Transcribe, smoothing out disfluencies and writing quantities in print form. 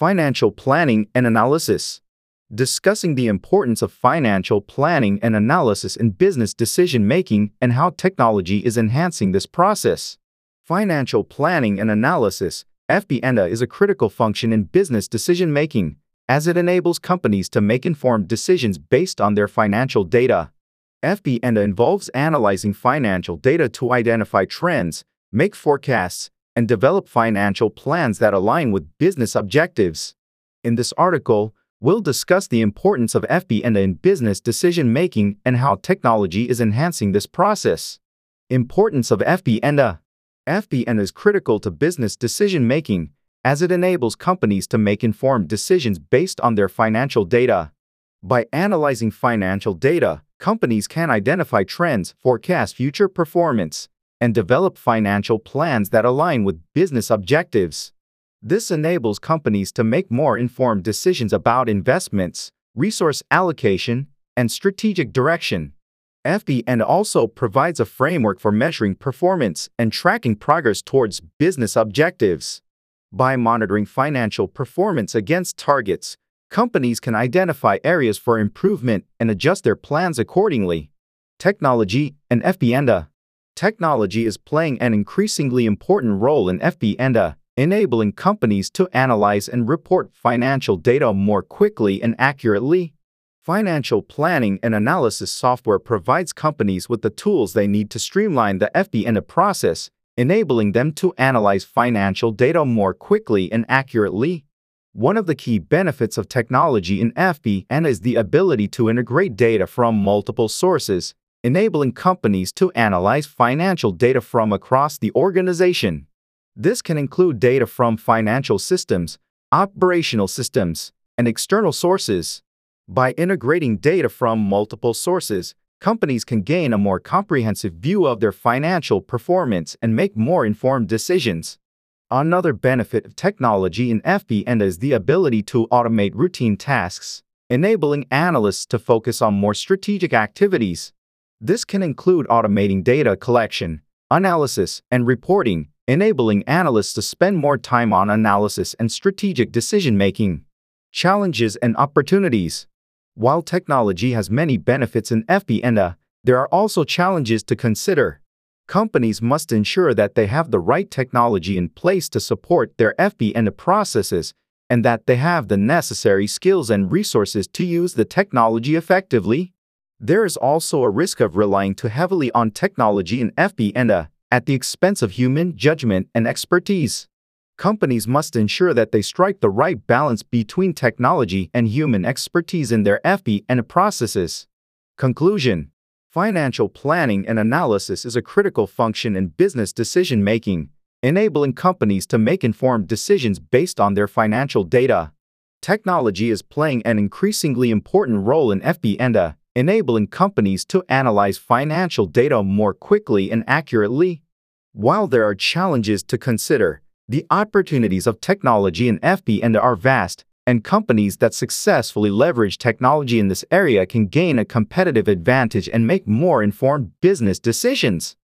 Financial planning and analysis. Discussing the importance of financial planning and analysis in business decision-making and how technology is enhancing this process. Financial planning and analysis, FP&A, is a critical function in business decision-making, as it enables companies to make informed decisions based on their financial data. FP&A involves analyzing financial data to identify trends, make forecasts, and develop financial plans that align with business objectives. In this article, we'll discuss the importance of FP&A in business decision-making and how technology is enhancing this process. Importance of FP&A. FP&A is critical to business decision-making, as it enables companies to make informed decisions based on their financial data. By analyzing financial data, companies can identify trends, forecast future performance, and develop financial plans that align with business objectives. This enables companies to make more informed decisions about investments, resource allocation, and strategic direction. FP&A also provides a framework for measuring performance and tracking progress towards business objectives. By monitoring financial performance against targets, companies can identify areas for improvement and adjust their plans accordingly. Technology and FP&A. Technology is playing an increasingly important role in FP&A, enabling companies to analyze and report financial data more quickly and accurately. Financial planning and analysis software provides companies with the tools they need to streamline the FP&A process, enabling them to analyze financial data more quickly and accurately. One of the key benefits of technology in FP&A is the ability to integrate data from multiple sources, enabling companies to analyze financial data from across the organization. This can include data from financial systems, operational systems, and external sources. By integrating data from multiple sources, companies can gain a more comprehensive view of their financial performance and make more informed decisions. Another benefit of technology in FP&A is the ability to automate routine tasks, enabling analysts to focus on more strategic activities. This can include automating data collection, analysis, and reporting, enabling analysts to spend more time on analysis and strategic decision-making. Challenges and opportunities. While technology has many benefits in FP&A, there are also challenges to consider. Companies must ensure that they have the right technology in place to support their FP&A processes and that they have the necessary skills and resources to use the technology effectively. There is also a risk of relying too heavily on technology in FP&A at the expense of human judgment and expertise. Companies must ensure that they strike the right balance between technology and human expertise in their FP&A processes. Conclusion. Financial planning and analysis is a critical function in business decision-making, enabling companies to make informed decisions based on their financial data. Technology is playing an increasingly important role in FP&A, enabling companies to analyze financial data more quickly and accurately. While there are challenges to consider, the opportunities of technology in FP&A are vast, and companies that successfully leverage technology in this area can gain a competitive advantage and make more informed business decisions.